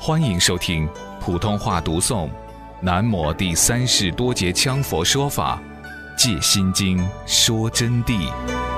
欢迎收听普通话读诵南摩第三世多杰羌佛说法戒心经说真谛。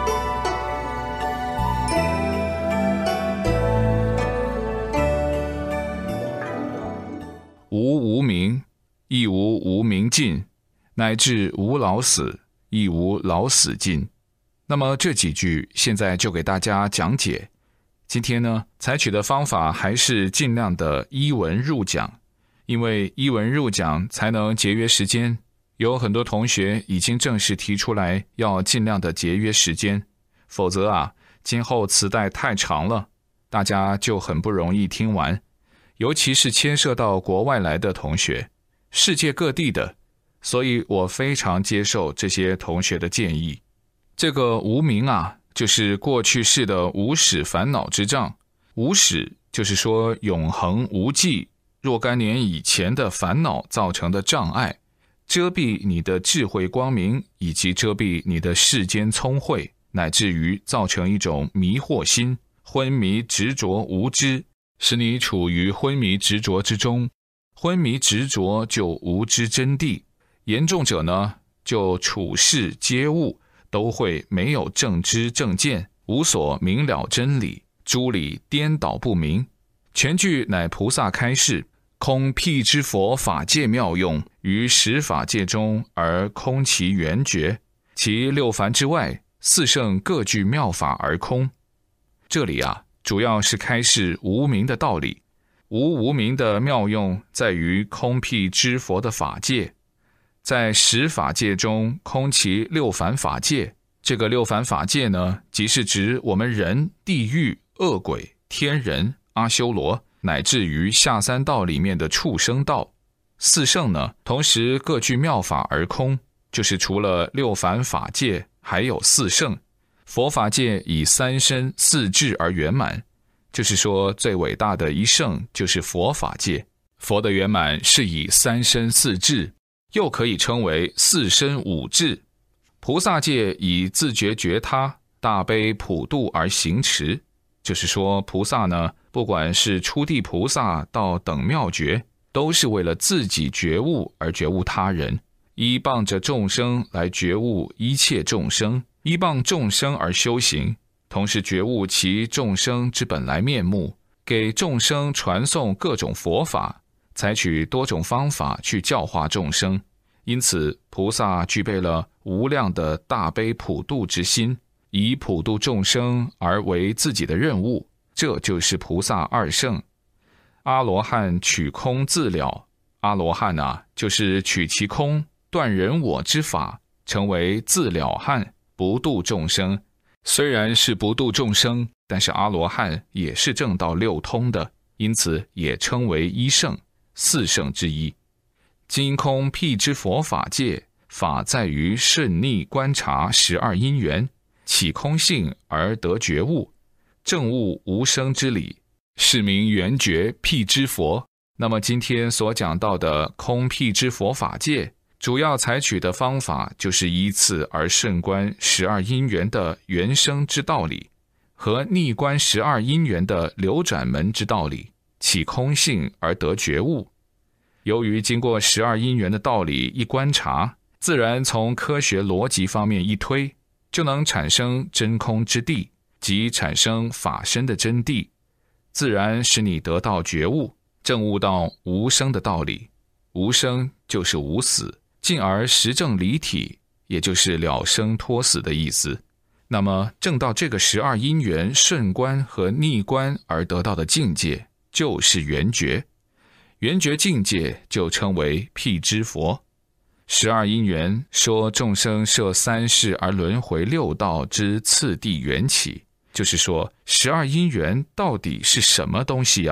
无明，亦无无明尽，乃至无老死，亦无老死尽。那么这几句现在就给大家讲解。今天呢，采取的方法还是尽量的依文入讲，因为依文入讲才能节约时间。有很多同学已经正式提出来要尽量的节约时间，否则今后磁带太长了，大家就很不容易听完。尤其是牵涉到国外来的同学，世界各地的，所以我非常接受这些同学的建议。这个无明就是过去世的无始烦恼之障。无始就是说永恒无际若干年以前的烦恼造成的障碍，遮蔽你的智慧光明，以及遮蔽你的世间聪慧，乃至于造成一种迷惑心，昏迷执着无知，使你处于昏迷执着之中。昏迷执着就无知真谛，严重者呢，就处事接物都会没有正知正见，无所明了真理，诸理颠倒不明。全句乃菩萨开示，空辟之佛法界妙用，于十法界中而空其圆觉，其六凡之外，四圣各具妙法而空。这里主要是开示无明的道理。无明的妙用在于空辟之佛的法界，在十法界中空其六凡法界。这个六凡法界呢，即是指我们人、地狱、恶鬼、天人、阿修罗，乃至于下三道里面的畜生道。四圣呢，同时各具妙法而空，就是除了六凡法界，还有四圣。佛法界以三身四智而圆满，就是说最伟大的一圣就是佛法界。佛的圆满是以三身四智，又可以称为四身五智。菩萨界以自觉觉他、大悲普度而行持，就是说菩萨呢，不管是初地菩萨到等妙觉，都是为了自己觉悟而觉悟他人，依傍着众生来觉悟一切众生，依傍众生而修行，同时觉悟其众生之本来面目，给众生传送各种佛法，采取多种方法去教化众生。因此菩萨具备了无量的大悲普度之心，以普度众生而为自己的任务，这就是菩萨二圣。阿罗汉取空自了，阿罗汉就是取其空，断人我之法，成为自了汉，不度众生。虽然是不度众生，但是阿罗汉也是证到六通的，因此也称为一圣，四圣之一。今空辟之佛法界，法在于顺逆观察12因缘，起空性而得觉悟，证悟无生之理，是名圆觉辟之佛。那么今天所讲到的空辟之佛法界，主要采取的方法就是依次而顺观12因缘的原生之道理，和逆观12因缘的流转门之道理，起空性而得觉悟。由于经过12因缘的道理一观察，自然从科学逻辑方面一推，就能产生真空之谛，即产生法身的真谛，自然使你得到觉悟，证悟到无生的道理。无生就是无死，进而实证离体，也就是了生脱死的意思。那么证到这个12因缘顺观和逆观而得到的境界，就是圆觉。圆觉境界就称为辟支佛。12因缘说众生摄三世而轮回六道之次第缘起，就是说12因缘到底是什么东西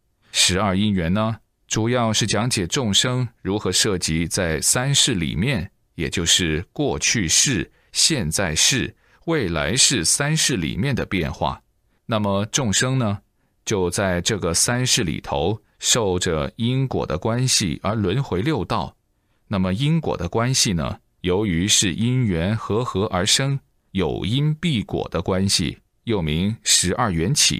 ？12因缘呢，主要是讲解众生如何涉及在三世里面，也就是过去世、现在世、未来世三世里面的变化。那么众生呢，就在这个三世里头受着因果的关系而轮回六道。那么因果的关系呢，由于是因缘和合而生，有因必果的关系，又名12缘起。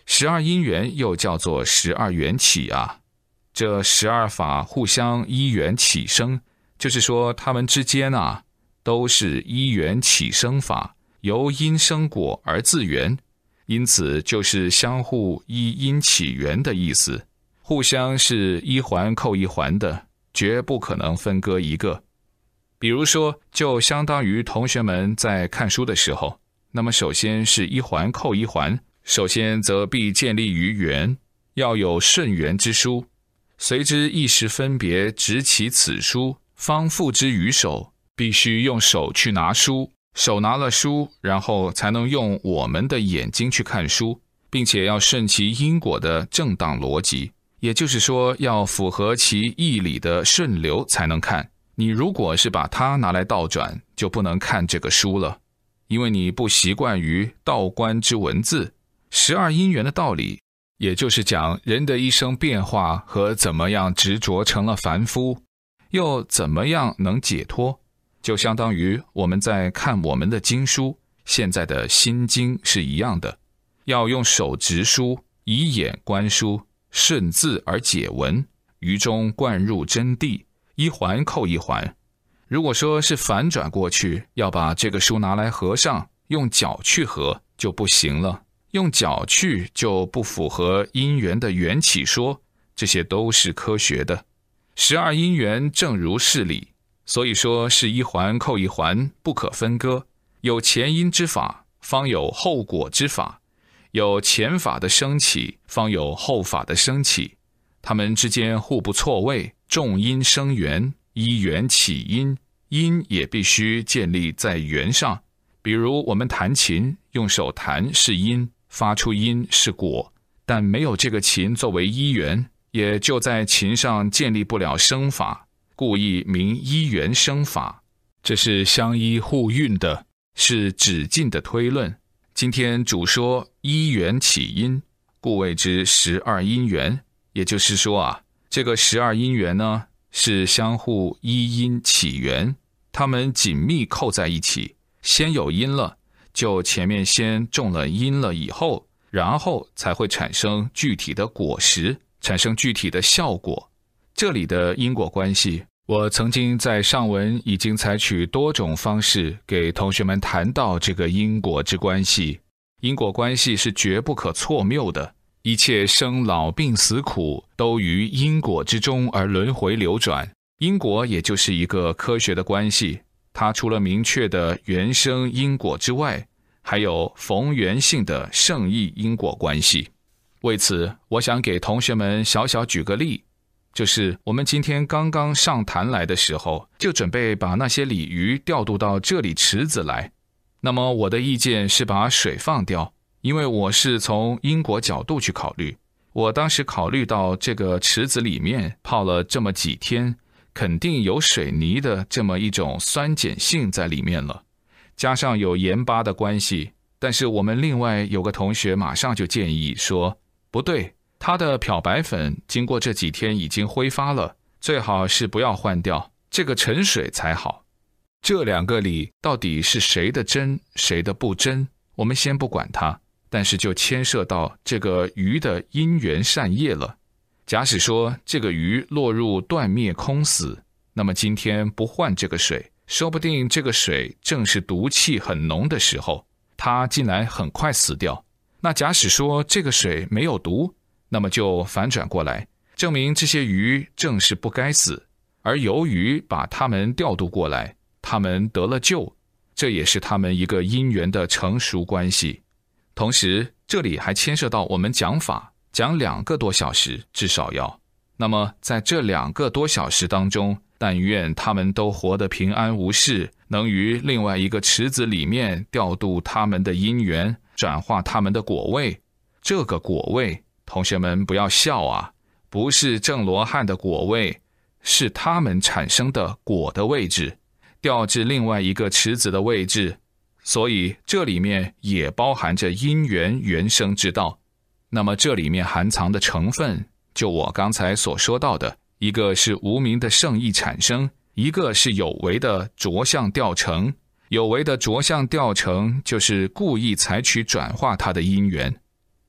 12因缘又叫做12缘起啊。这12法互相依缘起生，就是说它们之间啊，都是依缘起生法，由因生果而自缘，因此就是相互依因起缘的意思，互相是一环扣一环的，绝不可能分割一个。比如说，就相当于同学们在看书的时候，那么首先是一环扣一环，首先则必建立于缘，要有顺缘之书，随之意识分别执起此书，方付之于手，必须用手去拿书，手拿了书，然后才能用我们的眼睛去看书，并且要顺其因果的正当逻辑，也就是说要符合其义理的顺流才能看。你如果是把它拿来倒转，就不能看这个书了，因为你不习惯于道观之文字。12因缘的道理，也就是讲人的一生变化和怎么样执着成了凡夫，又怎么样能解脱，就相当于我们在看我们的经书，现在的心经是一样的，要用手执书，以眼观书，顺字而解文，于中灌入真谛，一环扣一环。如果说是反转过去，要把这个书拿来合上，用脚去合就不行了，用脚去就不符合因缘的缘起说，这些都是科学的。12因缘正如是理，所以说是一环扣一环，不可分割。有前因之法，方有后果之法，有前法的升起，方有后法的升起，它们之间互不错位，众因生缘，依缘起因，因也必须建立在缘上。比如我们弹琴，用手弹是因，发出音是果，但没有这个琴作为依缘，也就在琴上建立不了生法，故意名依缘生法，这是相依互运的，是止境的推论。今天主说依缘起因，故谓之12因缘。也就是说啊，这个12因缘呢，是相互依因起缘，它们紧密扣在一起，先有因了，就前面先种了因了以后，然后才会产生具体的果实，产生具体的效果。这里的因果关系，我曾经在上文已经采取多种方式给同学们谈到这个因果之关系。因果关系是绝不可错谬的，一切生老病死苦都于因果之中而轮回流转。因果也就是一个科学的关系，它除了明确的原生因果之外，还有逢缘性的圣意因果关系。为此，我想给同学们小小举个例，就是我们今天刚刚上坛来的时候，就准备把那些鲤鱼调度到这里池子来。那么我的意见是把水放掉，因为我是从因果角度去考虑。我当时考虑到这个池子里面泡了这么几天，肯定有水泥的这么一种酸碱性在里面了，加上有盐巴的关系。但是我们另外有个同学马上就建议说，不对，它的漂白粉经过这几天已经挥发了，最好是不要换掉，这个沉水才好。这两个理到底是谁的真，谁的不真，我们先不管它，但是就牵涉到这个鱼的因缘善业了。假使说这个鱼落入断灭空死，那么今天不换这个水，说不定这个水正是毒气很浓的时候，它竟然很快死掉。那假使说这个水没有毒，那么就反转过来，证明这些鱼正是不该死，而由于把它们调度过来，它们得了救，这也是它们一个因缘的成熟关系。同时这里还牵涉到我们讲法，讲2个多小时至少要。那么在这2个多小时当中，但愿他们都活得平安无事，能于另外一个池子里面调度他们的因缘，转化他们的果位。这个果位，同学们不要笑啊，不是正罗汉的果位，是他们产生的果的位置，调至另外一个池子的位置。所以这里面也包含着因缘原生之道。那么这里面含藏的成分，就我刚才所说到的，一个是无明的圣意产生，一个是有为的着相调成。有为的着相调成就是故意采取转化它的因缘。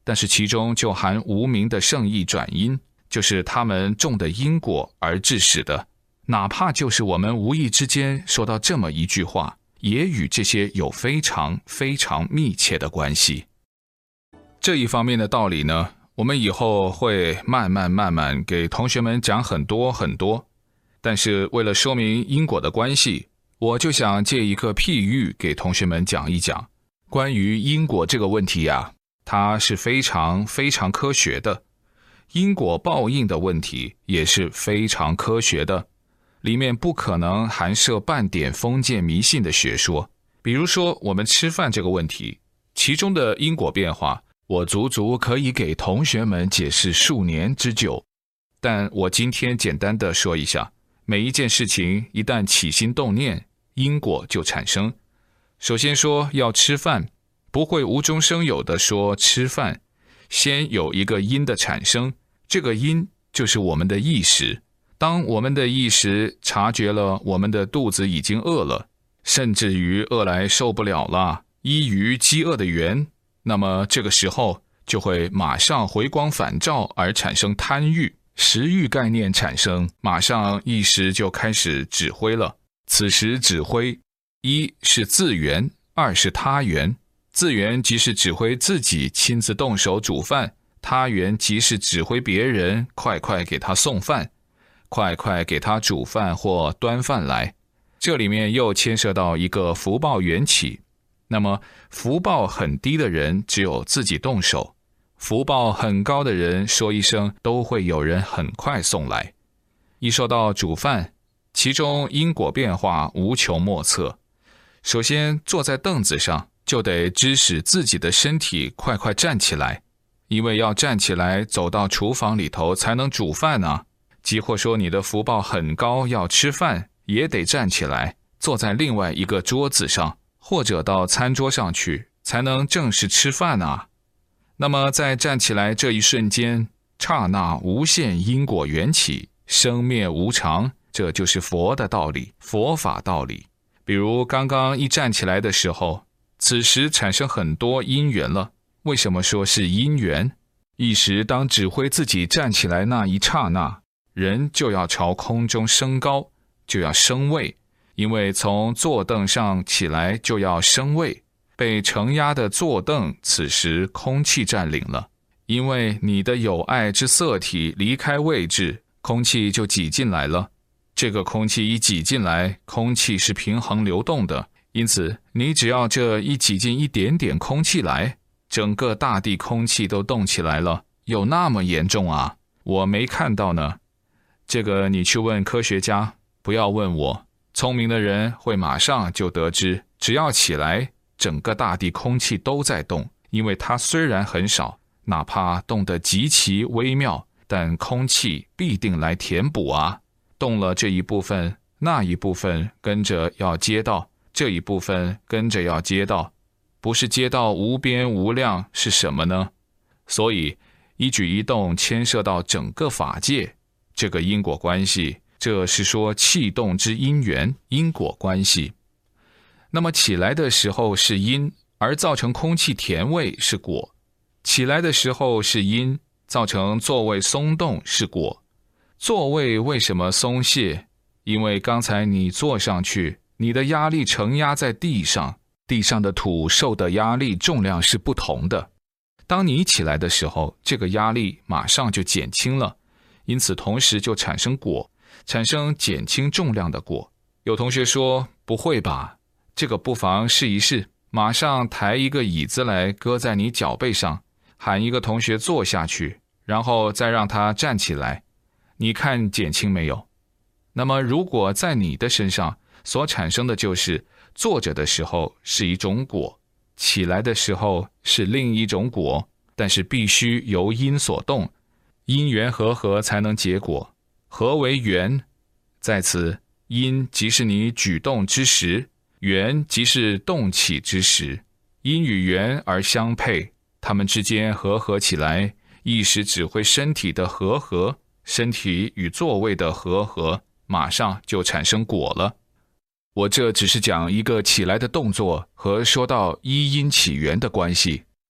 但是其中就含无名的圣意转因，就是他们种的因果而致使的。哪怕就是我们无意之间说到这么一句话，也与这些有非常非常密切的关系。这一方面的道理呢，我们以后会慢慢给同学们讲很多很多。但是为了说明因果的关系，我就想借一个譬喻给同学们讲一讲。关于因果这个问题啊，它是非常非常科学的。因果报应的问题也是非常科学的，里面不可能含涉半点封建迷信的学说。比如说我们吃饭这个问题，其中的因果变化，我足足可以给同学们解释数年之久。但我今天简单的说一下，每一件事情一旦起心动念，因果就产生。首先说要吃饭，不会无中生有的说吃饭，先有一个因的产生，这个因就是我们的意识。当我们的意识察觉了我们的肚子已经饿了，甚至于饿来受不了了，依于饥饿的缘，那么这个时候就会马上回光返照而产生贪欲，食欲概念产生，马上意识就开始指挥了。此时指挥，一是自缘，二是他缘。自缘即是指挥自己亲自动手煮饭，他缘即是指挥别人快快给他送饭，快快给他煮饭或端饭来。这里面又牵涉到一个福报缘起。那么福报很低的人只有自己动手，福报很高的人说一声都会有人很快送来。一说到煮饭，其中因果变化无穷莫测。首先坐在凳子上就得指使自己的身体快快站起来，因为要站起来走到厨房里头才能煮饭啊。即或说你的福报很高，要吃饭也得站起来，坐在另外一个桌子上，或者到餐桌上去，才能正式吃饭啊。那么在站起来这一瞬间，刹那无限因果缘起，生灭无常，这就是佛的道理，佛法道理。比如刚刚一站起来的时候，此时产生很多因缘了。为什么说是因缘？一时当指挥自己站起来那一刹那，人就要朝空中升高，就要升位，因为从坐凳上起来就要升位。被承压的坐凳此时空气占领了，因为你的有爱之色体离开位置，空气就挤进来了。这个空气一挤进来，空气是平衡流动的，因此你只要这一挤进一点点空气来，整个大地空气都动起来了。有那么严重啊？我没看到呢。这个你去问科学家，不要问我。聪明的人会马上就得知，只要起来，整个大地空气都在动，因为它虽然很少，哪怕动得极其微妙，但空气必定来填补啊。动了这一部分，那一部分跟着要接到，这一部分跟着要接到，不是接到无边无量是什么呢？所以一举一动牵涉到整个法界，这个因果关系，这是说气动之因缘，因果关系。那么起来的时候是因，而造成空气甜味是果。起来的时候是因，造成座位松动是果。座位为什么松懈？因为刚才你坐上去，你的压力承压在地上，地上的土受的压力重量是不同的。当你起来的时候，这个压力马上就减轻了，因此同时就产生果，产生减轻重量的果。有同学说，不会吧，这个不妨试一试，马上抬一个椅子来搁在你脚背上，喊一个同学坐下去，然后再让他站起来，你看减轻没有？那么如果在你的身上所产生的就是坐着的时候是一种果，起来的时候是另一种果，但是必须由因所动，因缘和合才能结果。何为缘？在此，因即是你举动之时，缘即是动起之时，因与缘而相配，它们之间和合起来，意识指挥身体的和合，身体与座位的和合，马上就产生果了。我这只是讲一个起来的动作和说到依因起源的关系。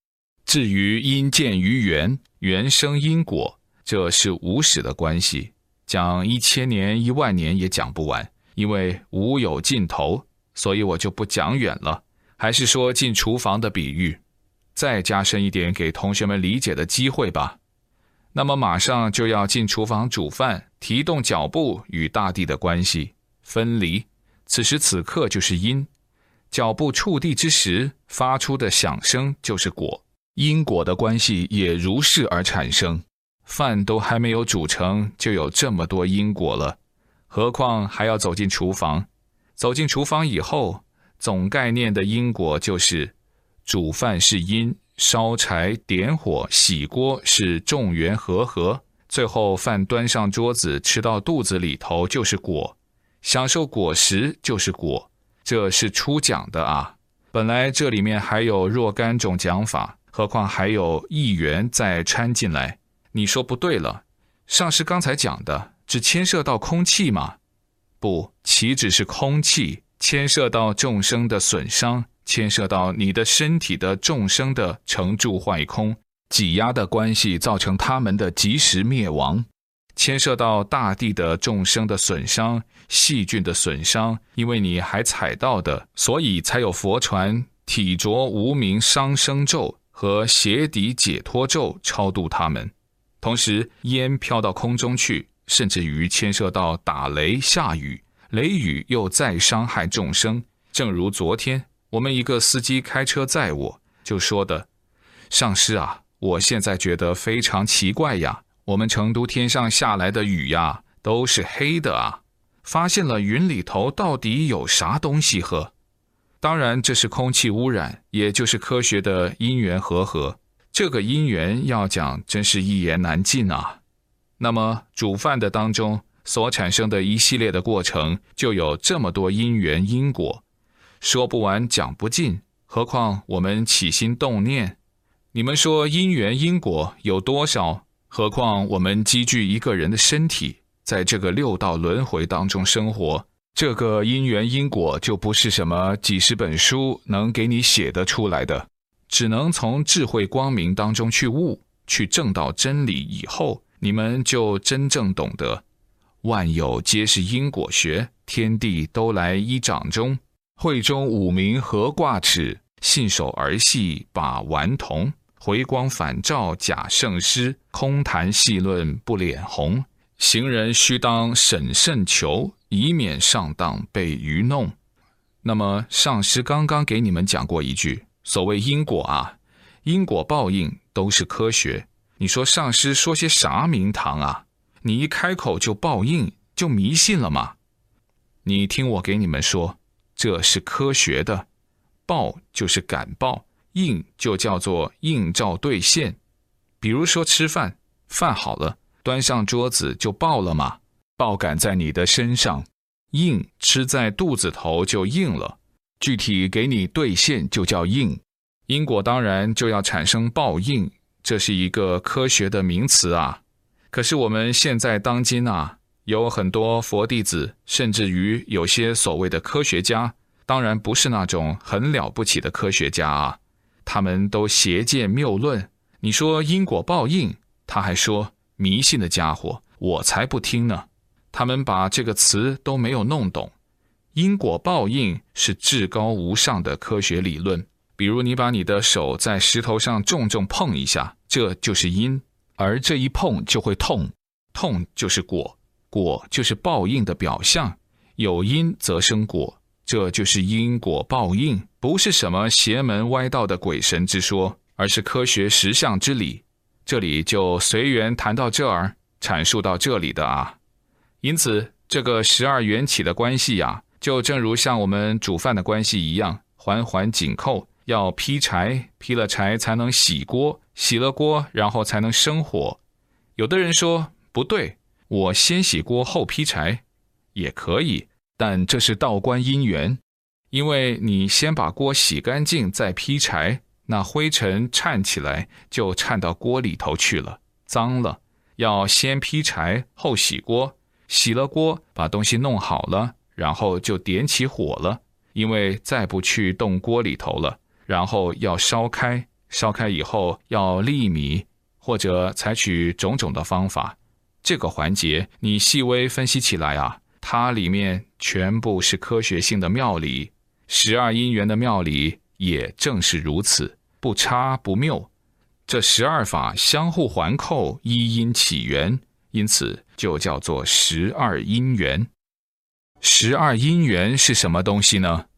至于因见于缘，缘生因果，这是无始的关系，讲1000年10000年也讲不完，因为无有尽头，所以我就不讲远了，还是说进厨房的比喻，再加深一点给同学们理解的机会吧。那么马上就要进厨房煮饭，提动脚步与大地的关系分离，此时此刻就是因，脚步触地之时发出的响声就是果，因果的关系也如是而产生。饭都还没有煮成，就有这么多因果了，何况还要走进厨房。走进厨房以后，总概念的因果就是煮饭是因，烧柴点火洗锅是众缘和合，最后饭端上桌子吃到肚子里头就是果，享受果实就是果，这是初讲的啊。本来这里面还有若干种讲法，何况还有意缘再掺进来。你说不对了，上师刚才讲的只牵涉到空气吗？不，岂止是空气，牵涉到众生的损伤，牵涉到你的身体的众生的成住坏空，挤压的关系造成他们的即时灭亡，牵涉到大地的众生的损伤，细菌的损伤，因为你还踩到的，所以才有佛传体着无名伤生咒和邪敌解脱咒超度他们。同时烟飘到空中去，甚至于牵涉到打雷下雨，雷雨又再伤害众生。正如昨天我们一个司机开车载我，就说的，上师啊，我现在觉得非常奇怪呀，我们成都天上下来的雨呀都是黑的啊，发现了云里头到底有啥东西呵？当然这是空气污染，也就是科学的因缘和合，这个因缘要讲真是一言难尽啊。那么煮饭的当中所产生的一系列的过程，就有这么多因缘因果，说不完讲不尽，何况我们起心动念。你们说因缘因果有多少？何况我们积聚一个人的身体，在这个6道轮回当中生活，这个因缘因果就不是什么几十本书能给你写得出来的，只能从智慧光明当中去悟，去证到真理以后，你们就真正懂得万有皆是因果学，天地都来依掌中，会中五明合挂齿，信手儿戏把顽童，回光返照假圣师，空谈戏论不脸红，行人须当审慎求，以免上当被愚弄。那么上师刚刚给你们讲过一句，所谓因果啊，因果报应都是科学，你说上师说些啥名堂啊？你一开口就报应，就迷信了吗？你听我给你们说，这是科学的，报就是感报，应就叫做应照兑现。比如说吃饭，饭好了，端上桌子就报了嘛，报感在你的身上，应吃在肚子头就应了，具体给你兑现就叫应。因果当然就要产生报应，这是一个科学的名词啊。可是我们现在当今啊，有很多佛弟子，甚至于有些所谓的科学家，当然不是那种很了不起的科学家啊，他们都邪见谬论。你说因果报应，他还说迷信的家伙，我才不听呢。他们把这个词都没有弄懂。因果报应是至高无上的科学理论，比如你把你的手在石头上重重碰一下，这就是因，而这一碰就会痛，痛就是果，果就是报应的表象，有因则生果，这就是因果报应，不是什么邪门歪道的鬼神之说，而是科学实相之理。这里就随缘谈到这儿，阐述到这里的啊。因此这个12缘起的关系啊，就正如像我们煮饭的关系一样，环环紧扣，要劈柴，劈了柴才能洗锅，洗了锅然后才能生火。有的人说不对，我先洗锅后劈柴也可以，但这是道观因缘，因为你先把锅洗干净再劈柴，那灰尘颤起来就颤到锅里头去了，脏了。要先劈柴后洗锅，洗了锅把东西弄好了，然后就点起火了，因为再不去动锅里头了，然后要烧开， 烧开以后要粝米，或者采取种种的方法。这个环节你细微分析起来啊，它里面全部是科学性的妙理。12因缘的妙理也正是如此，不差不谬。这12法相互环扣，一因起源，因此就叫做12因缘。12因缘是什么东西呢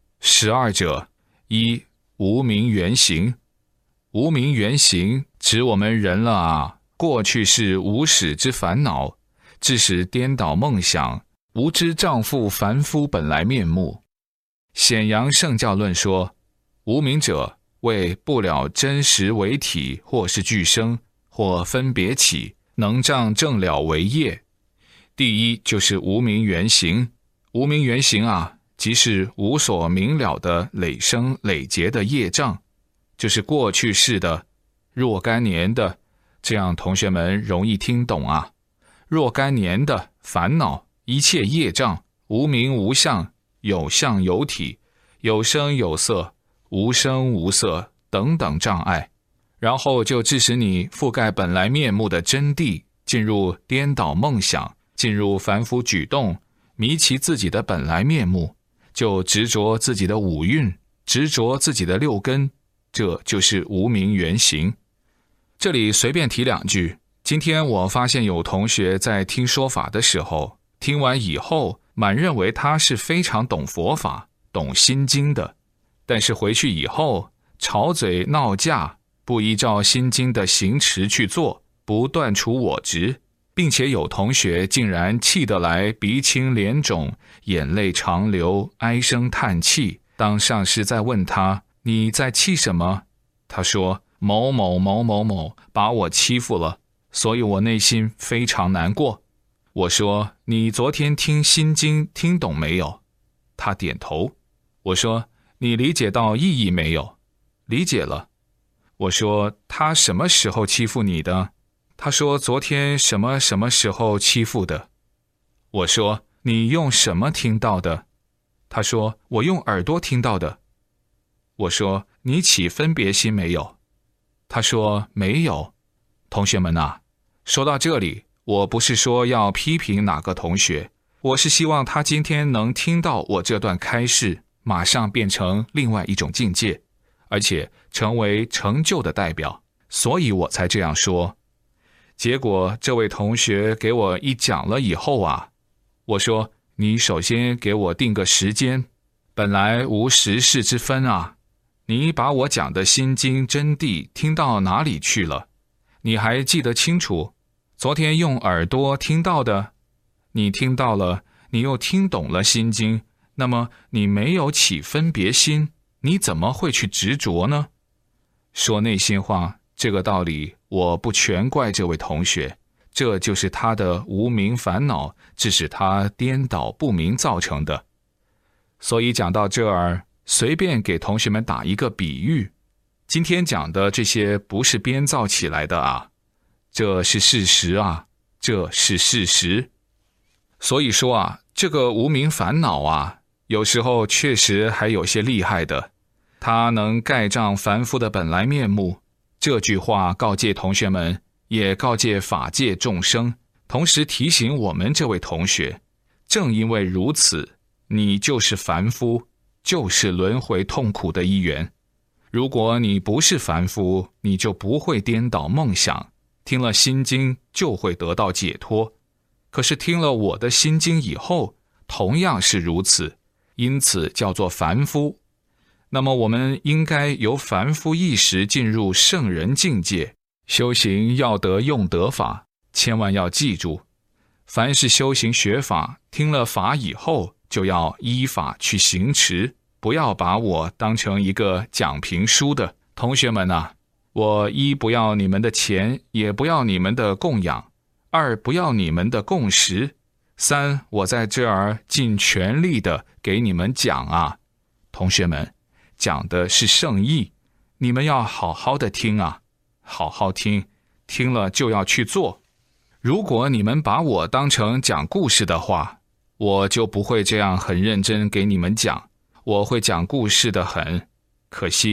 ？12者，一无明缘行。无明缘行指我们人了啊，过去是无始之烦恼，致使颠倒梦想，无知障缚凡夫本来面目。显扬圣教论说，无明者为不了真实为体，或是俱生，或分别起，能障正了为业。第一就是无明缘行。无明缘行啊，即是无所明了的累生累劫的业障，就是过去世的、若干年的，这样同学们容易听懂啊。若干年的烦恼，一切业障，无名无相，有相有体，有声有色，无声无色等等障碍，然后就致使你覆盖本来面目的真谛，进入颠倒梦想，进入凡夫举动，迷其自己的本来面目，就执着自己的五蕴，执着自己的六根，这就是无明缘行。这里随便提两句，今天我发现有同学在听说法的时候，听完以后满认为他是非常懂佛法，懂心经的，但是回去以后吵嘴闹架，不依照心经的行持去做，不断除我执，并且有同学竟然气得来鼻青脸肿，眼泪长流，唉声叹气。当上师在问他，你在气什么？他说，某某某某某把我欺负了，所以我内心非常难过。我说，你昨天听心经听懂没有？他点头。我说，你理解到意义没有？理解了。我说，他什么时候欺负你的？他说，昨天什么什么时候欺负的？我说，你用什么听到的？他说，我用耳朵听到的。我说，你起分别心没有？他说，没有。同学们啊，说到这里，我不是说要批评哪个同学，我是希望他今天能听到我这段开示，马上变成另外一种境界，而且成为成就的代表，所以我才这样说。结果这位同学给我一讲了以后啊，我说，你首先给我定个时间，本来无时事之分啊，你把我讲的心经真谛听到哪里去了？你还记得清楚？昨天用耳朵听到的，你听到了，你又听懂了心经，那么你没有起分别心，你怎么会去执着呢？说内心话，这个道理我不全怪这位同学，这就是他的无明烦恼，致使他颠倒不明造成的。所以讲到这儿，随便给同学们打一个比喻，今天讲的这些不是编造起来的啊，这是事实啊，这是事实。所以说啊，这个无明烦恼啊，有时候确实还有些厉害的，它能盖障凡夫的本来面目。这句话告诫同学们，也告诫法界众生，同时提醒我们这位同学，正因为如此，你就是凡夫，就是轮回痛苦的一员。如果你不是凡夫，你就不会颠倒梦想，听了心经就会得到解脱。可是听了我的心经以后，同样是如此，因此叫做凡夫。那么我们应该由凡夫意识进入圣人境界，修行要得用得法，千万要记住，凡是修行学法，听了法以后，就要依法去行持，不要把我当成一个讲评书的。同学们啊，我一不要你们的钱，也不要你们的供养，二不要你们的供食，三我在这儿尽全力的给你们讲啊。同学们，讲的是圣意，你们要好好的听啊，好好听，听了就要去做。如果你们把我当成讲故事的话，我就不会这样很认真给你们讲，我会讲故事的很。可惜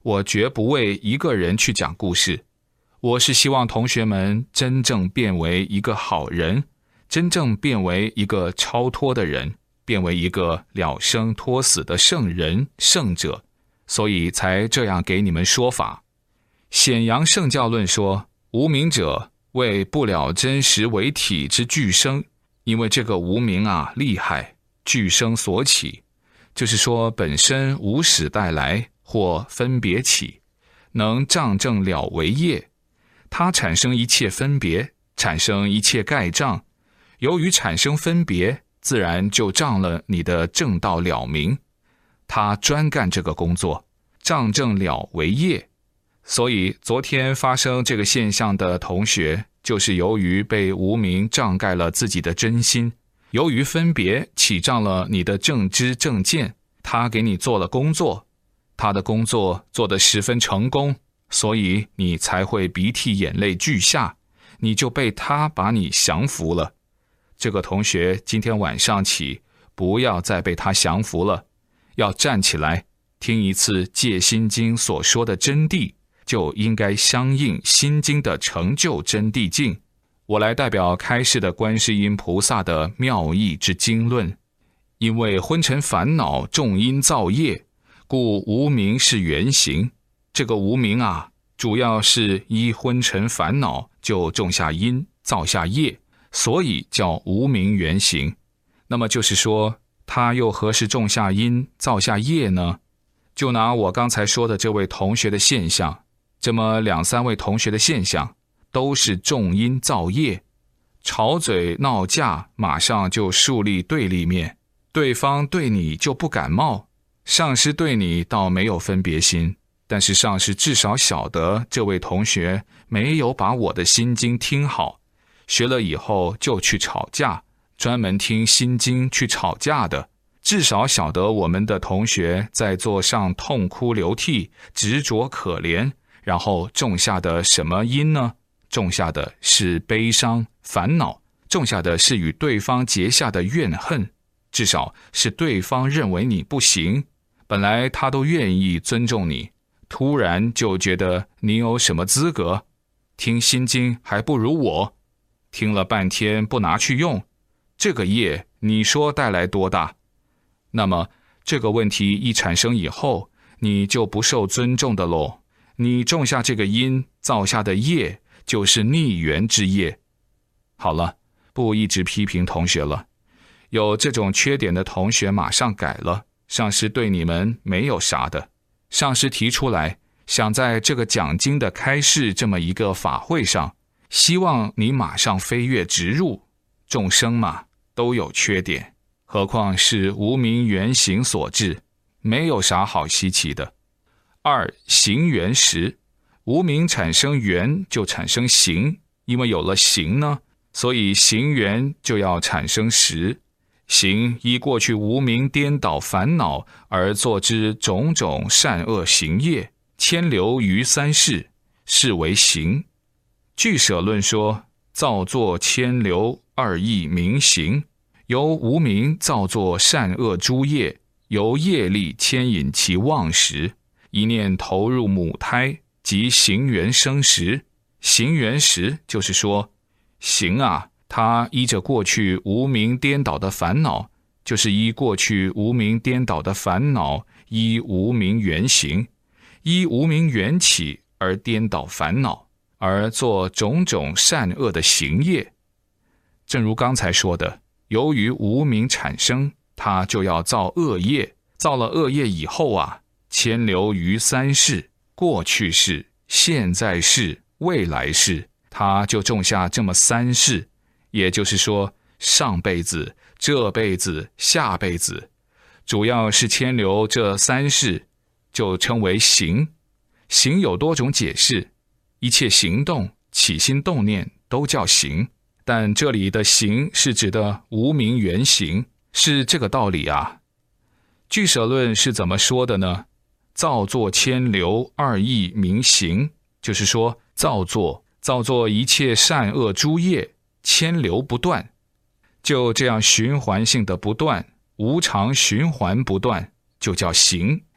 我绝不为一个人去讲故事，我是希望同学们真正变为一个好人，真正变为一个超脱的人，变为一个了生脱死的圣人圣者，所以才这样给你们说法。显扬圣教论说，无明者为不了真实为体之俱生，因为这个无明啊厉害，俱生所起，就是说本身无始带来或分别起，能障正了为业，它产生一切分别，产生一切盖障，由于产生分别，自然就障了你的正道了明，它专干这个工作，障正了为业。所以昨天发生这个现象的同学，就是由于被无明障盖了自己的真心，由于分别起障了你的正知正见，他给你做了工作，他的工作做得十分成功，所以你才会鼻涕眼泪俱下，你就被他把你降服了。这个同学今天晚上起，不要再被他降服了，要站起来听一次戒心经所说的真谛，就应该相应心经的成就真谛境。我来代表开示的观世音菩萨的妙义之经论。因为昏沉烦恼重因造业，故无明是原形。这个无明啊，主要是依昏沉烦恼就种下因，造下业，所以叫无明原形。那么就是说，他又何时种下因，造下业呢？就拿我刚才说的这位同学的现象，这么2、3位同学的现象，都是种因造业，吵嘴闹架，马上就树立对立面，对方对你就不感冒，上师对你倒没有分别心，但是上师至少晓得这位同学没有把我的心经听好，学了以后就去吵架，专门听心经去吵架的，至少晓得我们的同学在座上痛哭流涕，执着可怜，然后种下的什么因呢？种下的是悲伤烦恼，种下的是与对方结下的怨恨，至少是对方认为你不行，本来他都愿意尊重你，突然就觉得你有什么资格，听心经还不如我，听了半天不拿去用，这个业你说带来多大？那么这个问题一产生以后，你就不受尊重的咯。你种下这个因，造下的业就是逆缘之业。好了，不一直批评同学了，有这种缺点的同学马上改了，上师对你们没有啥的。上师提出来，想在这个讲经的开示这么一个法会上，希望你马上飞跃直入。众生嘛，都有缺点，何况是无明原形所致，没有啥好稀奇的。2、行缘时，无明产生缘就产生行，因为有了行呢，所以行缘就要产生识。行依过去无明颠倒烦恼而作之种种善恶行业，牵流于3世，是为行。俱舍论说，造作牵流2义名行，由无明造作善恶诸业，由业力牵引其妄识，一念投入母胎，即行缘生识。行缘识就是说，行啊，它依着过去无明颠倒的烦恼，就是依过去无明颠倒的烦恼，依无明缘行，依无明缘起而颠倒烦恼，而做种种善恶的行业。正如刚才说的，由于无明产生，它就要造恶业，造了恶业以后啊，牵流于3世，过去世、现在世、未来世，它就种下这么3世，也就是说上辈子、这辈子、下辈子，主要是牵流这3世，就称为行。行有多种解释，一切行动、起心动念都叫行，但这里的行是指的无明原行，是这个道理啊。俱舍论是怎么说的呢？造作牵流2义名行，就是说造作一切善恶诸业，牵流不断，就这样循环性的不断，无常循环不断，就叫行。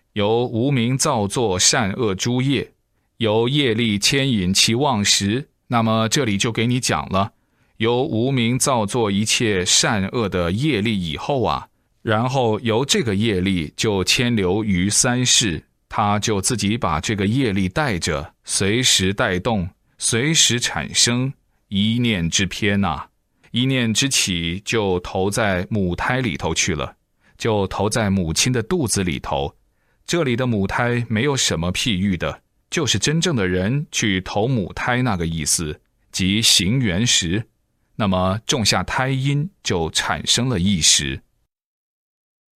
由无明造作善恶诸业，由业力牵引其妄识。那么这里就给你讲了，由无明造作一切善恶的业力以后啊，然后由这个业力就牵流于三世，他就自己把这个业力带着，随时带动，随时产生一念之偏啊，一念之起就投在母胎里头去了，就投在母亲的肚子里头。这里的母胎没有什么譬喻的，就是真正的人去投母胎那个意思，即行缘时。那么种下胎因就产生了意识。